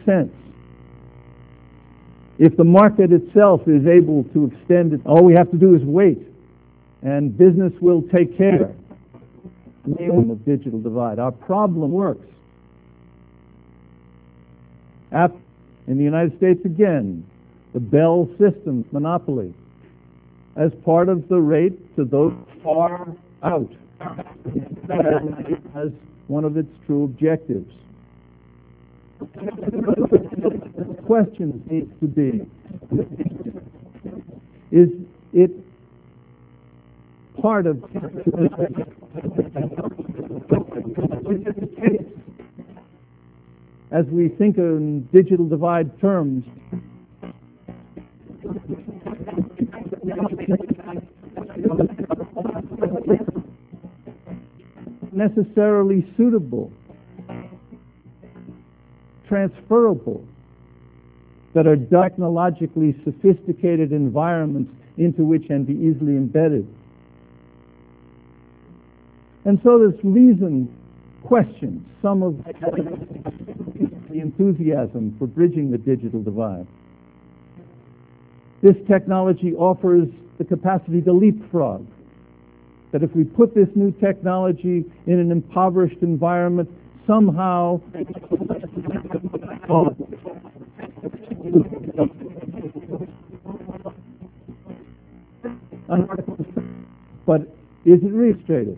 sense. If the market itself is able to extend it, all we have to do is wait, and business will take care of the digital divide. Our problem works. In the United States, again, the Bell system monopoly as part of the rate to those far out as one of its true objectives. The question needs to be, is it part of as we think in digital divide terms, necessarily suitable, transferable, that are technologically sophisticated environments into which can be easily embedded. And so this reason questions some of the enthusiasm for bridging the digital divide. This technology offers the capacity to leapfrog, that if we put this new technology in an impoverished environment, somehow but is it restricted?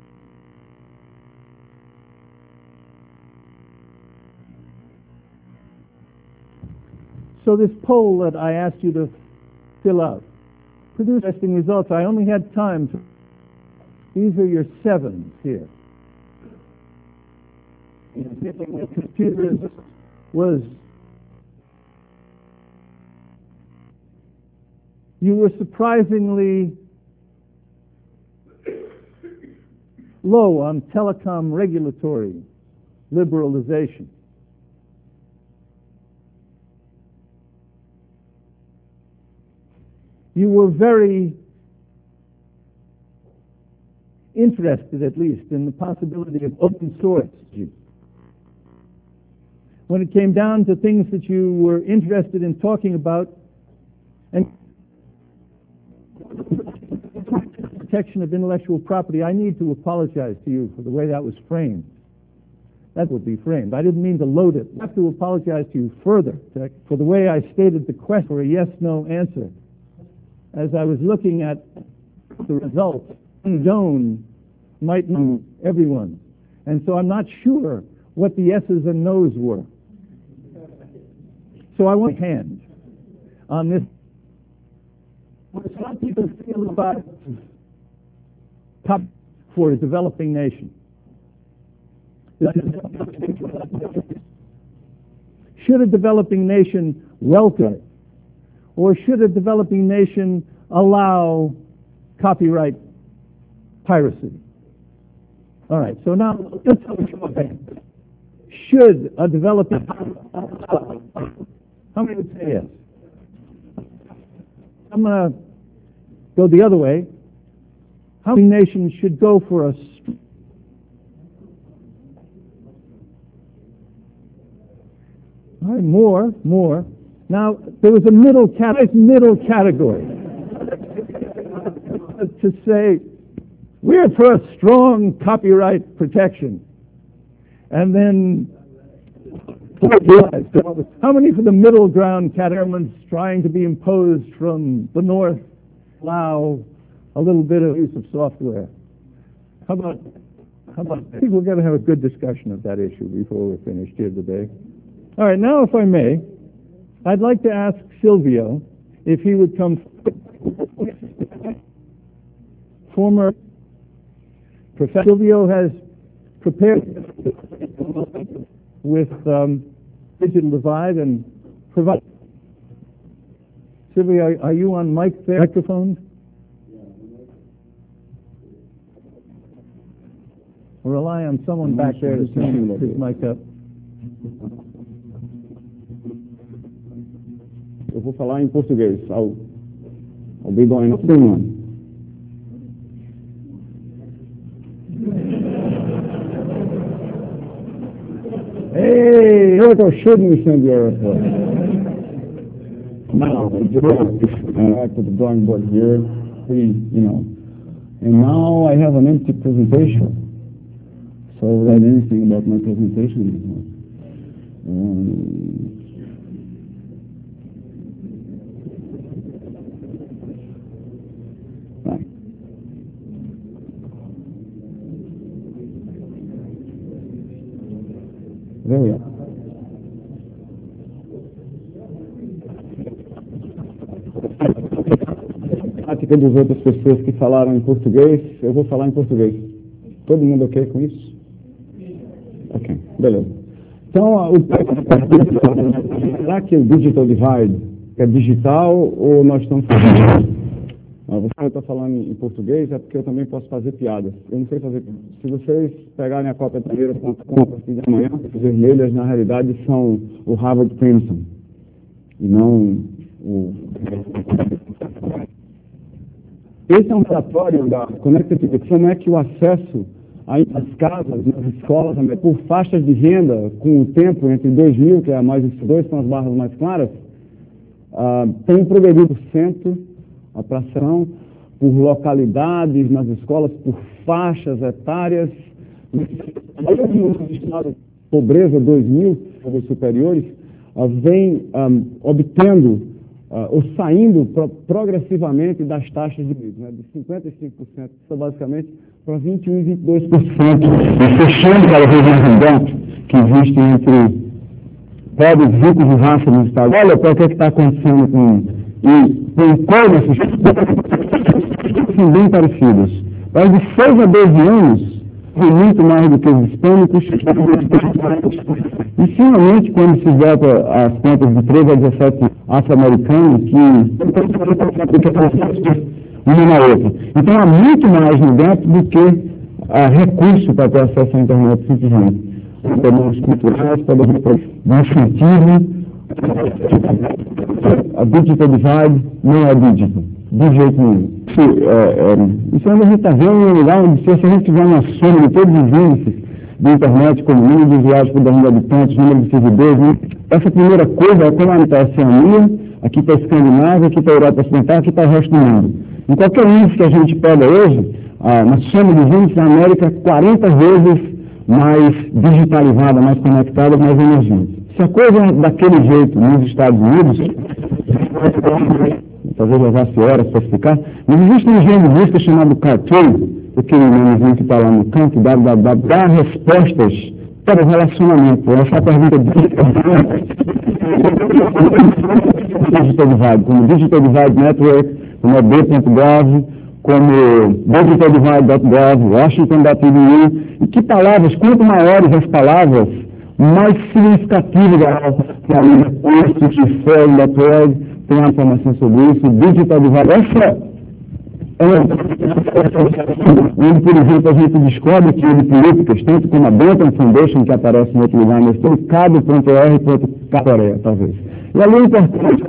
So this poll that I asked you to fill out produced interesting results. I only had time to... These are your sevens here. Computers was... You were surprisingly low on telecom regulatory liberalization. You were very interested, at least, in the possibility of open source. When it came down to things that you were interested in talking about, and protection of intellectual property, I need to apologize to you for the way that was framed. That would be framed. I didn't mean to load it. I have to apologize to you further for the way I stated the question for a yes-no answer. As I was looking at the results, unknown might know everyone. And so I'm not sure what the yeses and nos were. So I want a hand on this. What some people feel about top for a developing nation. Should a developing nation welcome it? Or should a developing nation allow copyright piracy? All right, so now let's have a show of hands. Should a developing... How many would say yes? I'm going to go the other way. How many nations should go for a... All right, more. Now, there was a middle category to say, we're for a strong copyright protection. And then, how many for the middle ground category trying to be imposed from the north, allow a little bit of use of software? How about, I think we're going to have a good discussion of that issue before we're finished here today. All right, now if I may, I'd like to ask Silvio if he would come. Former Professor Silvio has prepared with digital divide and provide. Silvio, are you on mic there? Microphone? We'll rely on someone back there to turn his mic up. Eu vou falar em português. I'll be going on. Hey, Miracle shouldn't we send the airport? Now, I put the drawing board here, and now I have an empty presentation. So write anything about my presentation. Right. There we are. A prática das outras pessoas que falaram em português, eu vou falar em português. Todo mundo ok com isso? Ok, beleza. Então, será que o digital divide é digital ou nós estamos falando? Você está falando em português, é porque eu também posso fazer piadas. Eu não sei fazer. Se vocês pegarem a cópia primeira.com a partir de amanhã, as vermelhas na realidade são o Harvard Crimson e não o. Esse é um relatório da Connected, como é que o acesso às casas, nas escolas, por faixas de renda, com o tempo entre 2000, que é a mais esses dois são as barras mais claras, tem progredido cento a fração por localidades nas escolas, por faixas etárias. Aí os estados de pobreza 2000, ou superiores, vem obtendo ou saindo progressivamente das taxas de vida, de 55%, basicamente, para 21% e 22%, fechando cada vez mais um gap que existe entre pobres, ricos e raça nos Estados. Olha para o que está acontecendo com cores são bem parecidos. Mas de 6 a 12 anos, foi muito mais do que os hispânicos. E finalmente, quando se volta às contas de 13 a 17 afro-americanos, que uma na outra. Então há muito mais no gap do que recurso para ter acesso à internet simplesmente. Problemas culturais, problemas de incentivo. A digital divide não é digital, de jeito nenhum. Isso é onde a gente está vendo um lugar onde, se a gente tiver uma soma de todos os índices da internet, como número de usuários por 10 mil habitantes, número de servidores, essa primeira coisa é como está a Oceania, aqui está a Escandinávia, aqui está a Europa Ocidental, aqui está o resto do mundo. Em qualquer índice que a gente pega hoje, na soma dos índices, a América é 40 vezes mais digitalizada, mais conectada, mais emergente. Se a coisa é daquele jeito nos Estados Unidos, talvez levasse horas para explicar, mas existe um gênero de busca chamado Cartoon, aquele nomezinho que está lá no canto, www, dá respostas para o relacionamento. Essa pergunta Digital Divide, como Digital Divide Network, como B.gov, como digitaldivide.gov, Washington.edu, e que palavras, quanto maiores as palavras, mais significativa da Institute.org, tem uma informação sobre isso, Digital Divide. Essa onde, por exemplo, a gente descobre que de políticas, tanto como a Bentham Foundation, que aparece em outro lugar, mas tem cado.r.Coreia, talvez. E ali é importante.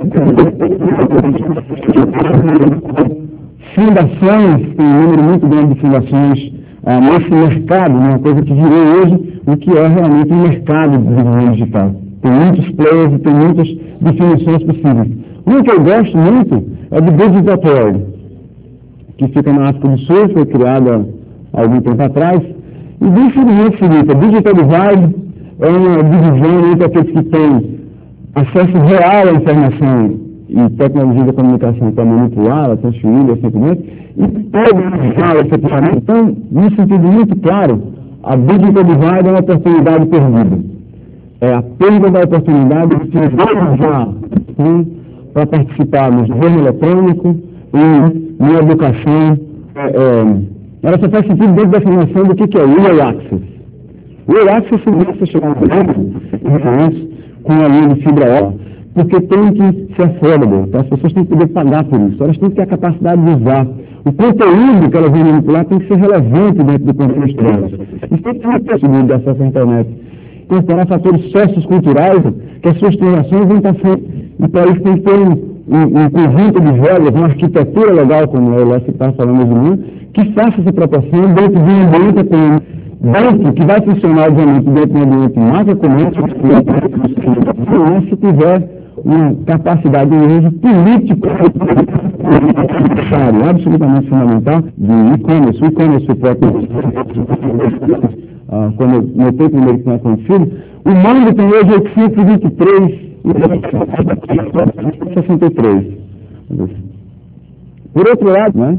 Fundações, tem um número muito grande de fundações nesse mercado, uma coisa que virou hoje o que é realmente um mercado de desenvolvimento digital. Tem muitos players e tem muitas definições possíveis. Um que eu gosto muito é do Digital.org, que fica na África do Sul, foi criada há algum tempo atrás. E diz o seguinte: a Digital Divide é uma divisão entre aqueles que têm acesso real à informação e tecnologia da comunicação para manipulá-la, transferir-la, simplesmente, e podem usá-la efetivamente. Então, num sentido muito claro, a Digital Divide é uma oportunidade perdida. É a perda da oportunidade de se usar para participar no governo eletrônico e na educação. Ela só faz sentido dentro da definição do que é o Real Access. O Real Access significa chegar com a linha de fibra óptica, porque tem que ser affordable, então as pessoas têm que poder pagar por isso, elas têm que ter a capacidade de usar. O conteúdo que elas vão manipular tem que ser relevante dentro do contexto delas. Isso tem que ter uma possibilidade de acesso à internet. Incorporar fatores socioculturais, que as suas transações vão estar sendo. E para isso tem que ter um conjunto de regras, uma arquitetura legal, como o Lécio estava falando hoje de mim, que faça essa proporção dentro de um ambiente econômico banco que vai funcionar, obviamente, dentro de um ambiente macroeconômico, se tiver uma capacidade de uso político necessário, absolutamente fundamental, de e-commerce. O e-commerce, o próprio, quando eu notei primeiro que tinha acontecido, o mundo tem hoje 823,63. Por outro lado, né?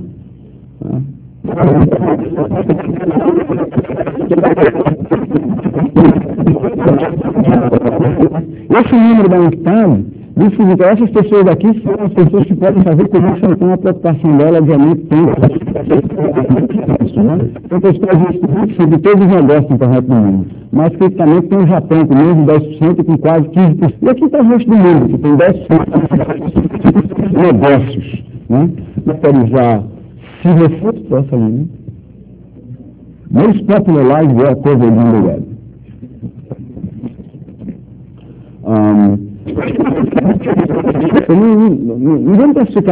Esse número da UNCTAD diz que essas pessoas daqui são as pessoas que podem fazer conexão com a preocupação dela, obviamente, tem. Então, os Estados Unidos sobre todos os negócios da internet do mundo. Mais criticamente tem o Japão com menos de 10% e com quase 15%. E aqui está o resto do mundo, que tem 10% de negócios. Né? Autorizar se refute para essa linha. Most popularized where COVID in the web. Não vamos classificar.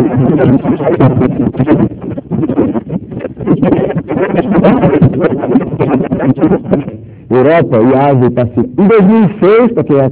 Europa e Ásia e Pacífico. Em 2006, porque é a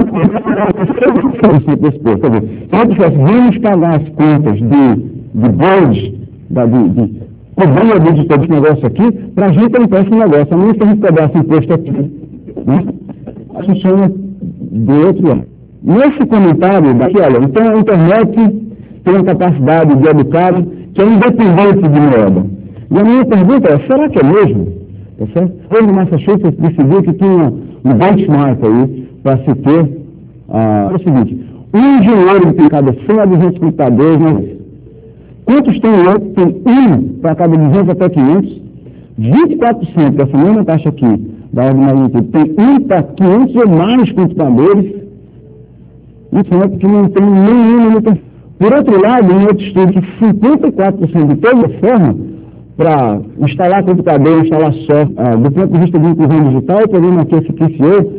desse posto. Quer dizer, vamos pagar as contas de boards, cobrir a de todo esse negócio aqui, para a gente limpar esse negócio. A menos que a gente cobrasse imposto aqui, né? Funciona do outro lado. Nesse comentário daqui, olha, então a internet tem uma capacidade de educar que é independente de moeda. E a minha pergunta é, será que é mesmo? Tá certo? Hoje, Massachusetts decidiu que tinha um benchmark aí para se ter. É o seguinte, um engenheiro de cada 100 a 200 computadores, né? Quantos tem outro? Tem um para cada 200 até 500. 24% dessa mesma taxa aqui, da ordem de magnitude, tem um para 500 ou mais computadores. Isso é porque não tem nenhuma limitação. Por outro lado, em outro estudo, que 54% de toda a forma, para instalar computador, instalar software, do ponto de vista de inclusão digital, o programa aqui, esse QCO,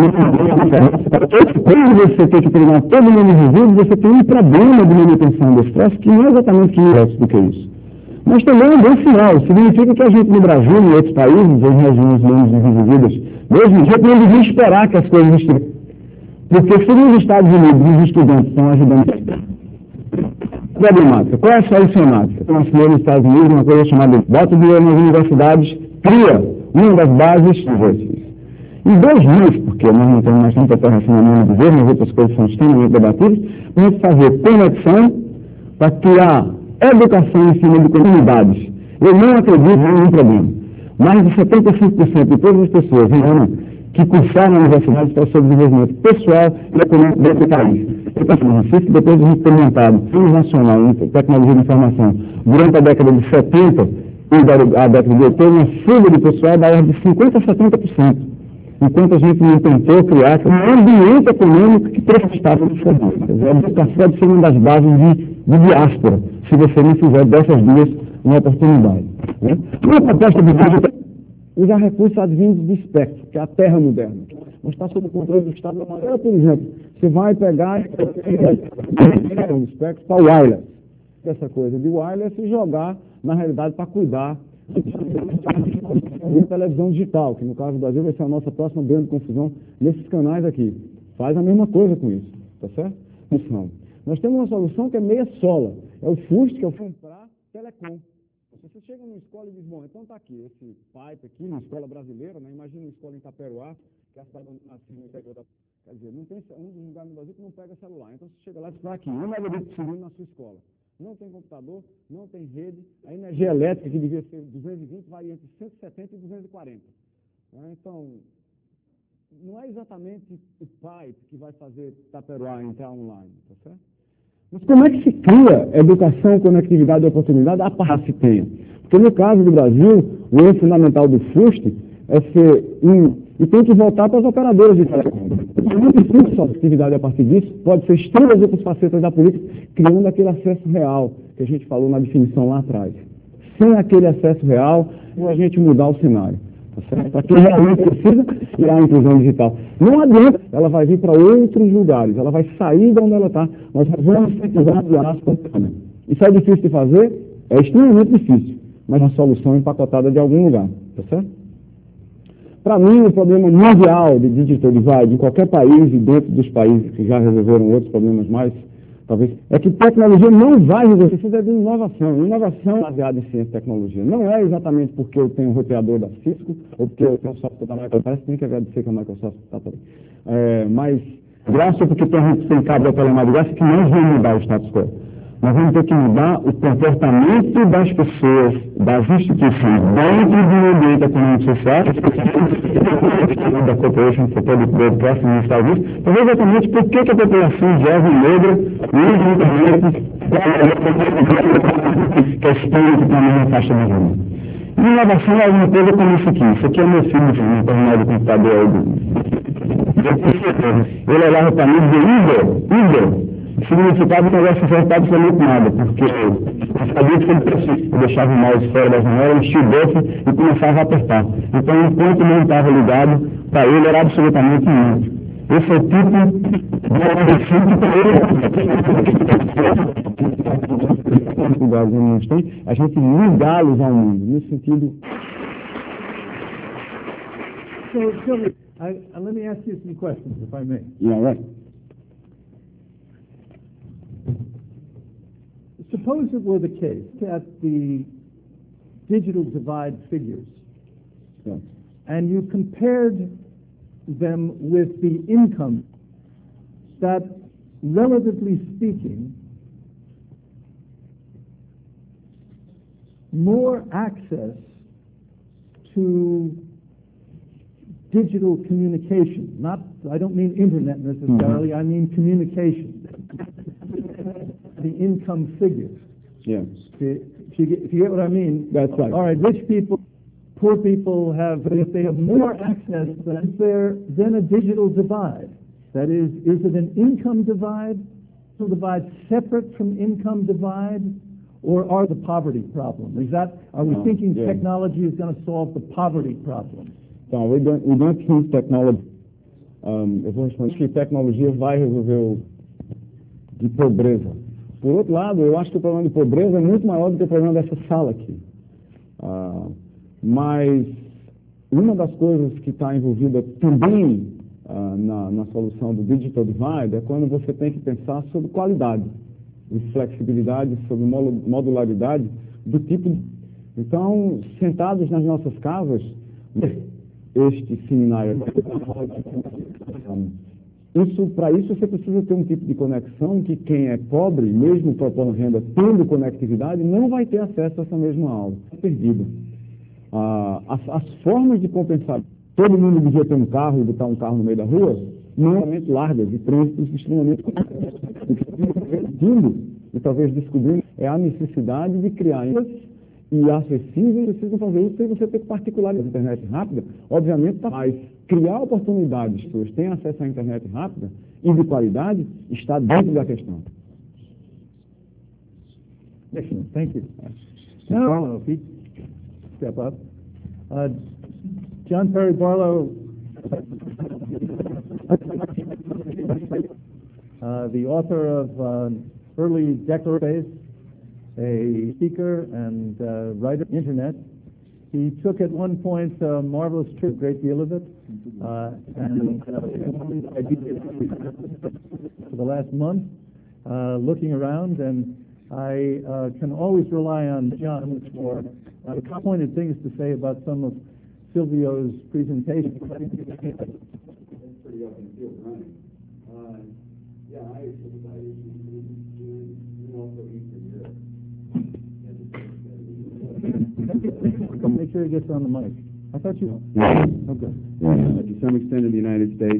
quando você tem que treinar todo mundo resolvido, você tem um problema de manutenção desse troço, que não é exatamente mais do que isso. Mas também é um bom sinal. Significa que a gente no Brasil e em outros países, em regiões menos desenvolvidas, mesmo a gente não devia esperar que as coisas estejam. Porque se nos Estados Unidos os estudantes estão ajudando problemática, qual é a solucionática? Nós temos nos Estados Unidos uma coisa chamada bota dinheiro nas universidades, cria uma das bases universities. Em 2000, porque nós não temos mais tanta terra assim na mão do governo, as outras coisas são extremamente debatidas, a gente fazer conexão para criar educação em cima de comunidades. Eu não acredito em nenhum problema. Mais de 75% de todas as pessoas que cursaram na universidade para o seu desenvolvimento pessoal e econômico desse país. Que depois de a gente ter montado Fundo Nacional em Tecnologia de Informação durante a década de 70 e a década de 80, uma fuga de pessoal da ordem de 50% a 70%. Enquanto a gente não tentou criar um ambiente econômico que prestava de serviço. A educação pode ser uma das bases de diáspora, se você não fizer dessas duas uma oportunidade. Né? Uma proposta de usar recursos advindos do espectro, que é a terra moderna. Mas está sob o controle do Estado da maneira, por exemplo, você vai pegar o espectro para o wireless, essa coisa de wireless e jogar, na realidade, para cuidar de televisão digital, que no caso do Brasil vai ser a nossa próxima grande confusão nesses canais aqui. Faz a mesma coisa com isso, tá certo? Não. Nós temos uma solução que é meia sola, é o FUST, que é o comprar telecom. Você chega numa escola e diz, bom, então está aqui, esse pipe aqui, na escola brasileira, né? Imagina uma escola em Itaperuá, que é a cidade assim, no interior da... Quer dizer, não tem um lugar no Brasil que não pega celular. Então você chega lá e diz, aqui, 1 megabit por segundo na sua escola. Não tem computador, não tem rede, a energia elétrica, que devia ser 220, vai entre 170 e 240. Então, não é exatamente o pipe que vai fazer Itaperuá entrar online, tá certo? Mas como é que se cria educação, conectividade e oportunidade a parte se tenha? Porque no caso do Brasil, o erro fundamental do FUST é ser e tem que voltar para as operadoras de telecom. Não precisa só de atividade a partir disso, pode ser extremas outras facetas da política, criando aquele acesso real que a gente falou na definição lá atrás. Sem aquele acesso real, a gente mudar o cenário. Para quem realmente precisa ir à inclusão digital. Não adianta, ela vai vir para outros lugares, ela vai sair de onde ela está. Nós vamos precisar de aspas. Isso é difícil de fazer? É extremamente difícil, mas uma solução empacotada de algum lugar. Tá certo? Para mim, o problema mundial de digital divide, em qualquer país e dentro dos países que já resolveram outros problemas mais, talvez, é que tecnologia não vai resolver, precisa de inovação. Inovação baseada em ciência e tecnologia. Não é exatamente porque eu tenho um roteador da Cisco ou porque eu tenho um software da Microsoft. Parece que tem que agradecer que a Microsoft está por aí. Mas, graças porque tem cabo da telemada, graças que nós vamos mudar o status quo. Nós vamos ter que mudar o comportamento das pessoas, das instituições, dentro do ambiente econômico e social, da Corporation for Public Broadcasting nos Estados Unidos, para ver exatamente por que a população jovem negra usa a internet que é espírito para a mesma faixa de rua. Inovação é alguma coisa como isso aqui. Isso aqui é meu filho, no terminal do computador. Ele olhava para mim e dizia, Igor, o significado não vai ser absolutamente nada, porque eu sabia que eu deixava o mouse fora da janela, enchia o botão e começava a apertar. Então, enquanto não estava ligado, para ele era absolutamente inútil. Esse é o tipo de agradecimento para ele. A gente ligá-los ao mundo, nesse sentido. So, Silvio, let me ask you some questions, if I may. Yeah, right. Suppose it were the case that the digital divide figures, Yeah. and you compared them with the income that, relatively speaking, more access to digital communication, I don't mean internet necessarily, I mean communication. The income figures. Yeah. If you get what I mean. That's right. All right, rich people, poor people if they have more access, then a digital divide. That is it an income divide? So divide separate from income divide? Or are the poverty problem? Are we thinking technology is going to solve the poverty problem? So we don't think technology. Eu vou responder que tecnologia vai resolver o de pobreza. Por outro lado, eu acho que o problema de pobreza é muito maior do que o problema dessa sala aqui. Mas uma das coisas que está envolvida também na solução do Digital Divide é quando você tem que pensar sobre qualidade, sobre flexibilidade, sobre modularidade do tipo. Então, sentados nas nossas casas, este seminário. Para isso você precisa ter um tipo de conexão que quem é pobre, mesmo propondo renda, tendo conectividade, não vai ter acesso a essa mesma aula. É perdido. As formas de compensar, todo mundo devia ter um carro e botar um carro no meio da rua, não extremamente largas e trânsitos extremamente e talvez descobrindo é a necessidade de criar e acessíveis, precisam fazer isso sem você ter particularidade. A internet rápida, obviamente, mas criar oportunidades que as pessoas tenham acesso à internet rápida e de qualidade está dentro da questão. Excellent, thank you. Now, Pete, step up. John Perry Barlow, the author of Early Declaration, a speaker and writer on internet. He took at one point a marvelous trip, a great deal of it, and for the last month, looking around, and I can always rely on John for pointed things to say about some of Silvio's presentation. Make sure he gets on the mic. I thought you. Okay. To some extent, in the United States,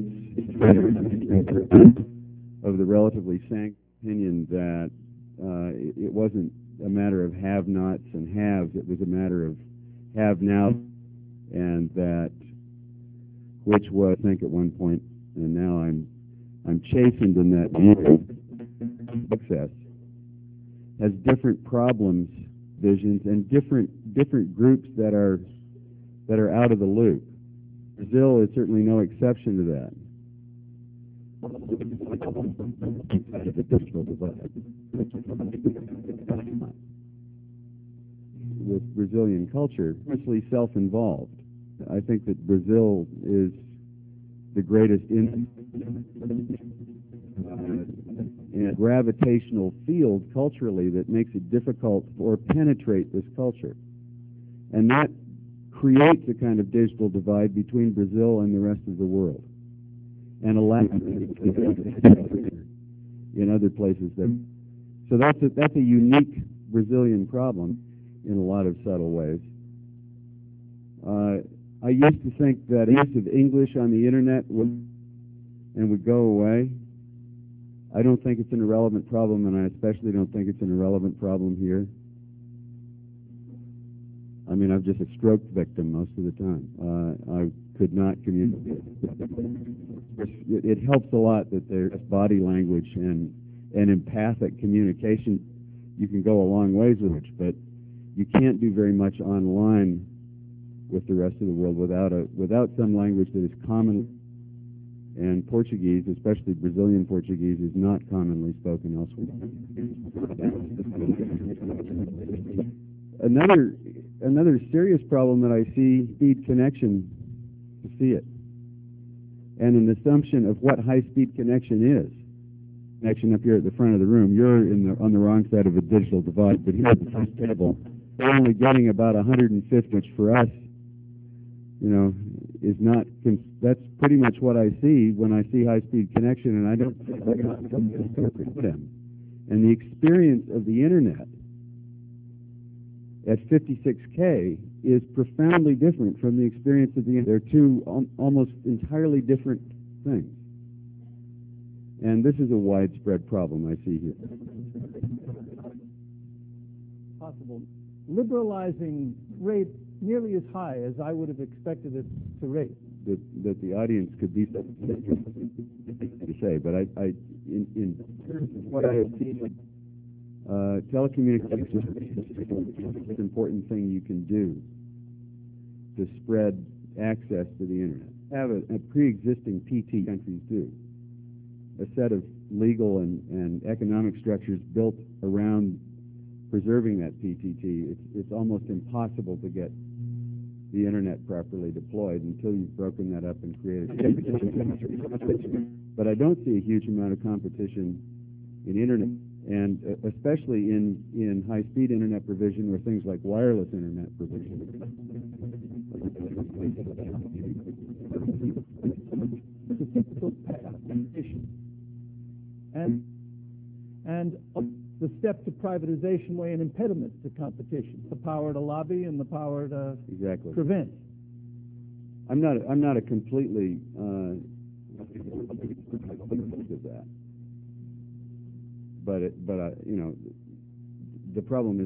of the relatively sank opinion that it wasn't a matter of have-nots and haves; it was a matter of have-now, and that which was, I think, at one point, and now I'm chastened in that view. Success has different problems, visions, and different groups that are out of the loop. Brazil is certainly no exception to that. With Brazilian culture, mostly self-involved. I think that Brazil is the greatest in a gravitational field culturally that makes it difficult or penetrate this culture. And that creates a kind of digital divide between Brazil and the rest of the world. And in other places so that's a unique Brazilian problem in a lot of subtle ways. I used to think that use of English on the internet would go away. I don't think it's an irrelevant problem, and I especially don't think it's an irrelevant problem here. I mean, I'm just a stroke victim most of the time. I could not communicate. It helps a lot that there's body language and empathic communication. You can go a long ways with it, but you can't do very much online with the rest of the world without some language that is common. And Portuguese, especially Brazilian Portuguese, is not commonly spoken elsewhere. Another serious problem that I see, speed connection, to see it, and an assumption of what high-speed connection is. Connection up here at the front of the room, you're on the wrong side of a digital divide, but here at the first table, we're only getting about 150, which for us, is not. That's pretty much what I see when I see high-speed connection, and I don't them. And the experience of the internet at 56K is profoundly different from the experience of the internet. They're two almost entirely different things. And this is a widespread problem I see here. Possible. Liberalizing rate nearly as high as I would have expected it to rate. That the audience could be to say, but in terms of what I have seen, telecommunications is the most important thing you can do to spread access to the internet. Have a pre-existing PT countries do. A set of legal and economic structures built around preserving that PTT. It's almost impossible to get the internet properly deployed until you've broken that up and created it. But I don't see a huge amount of competition in internet, and especially in high-speed internet provision or things like wireless internet provision. It's a typical competition. And the step to privatization way an impediment to competition, the power to lobby and the power to prevent. I'm not a completely of that, but the problem is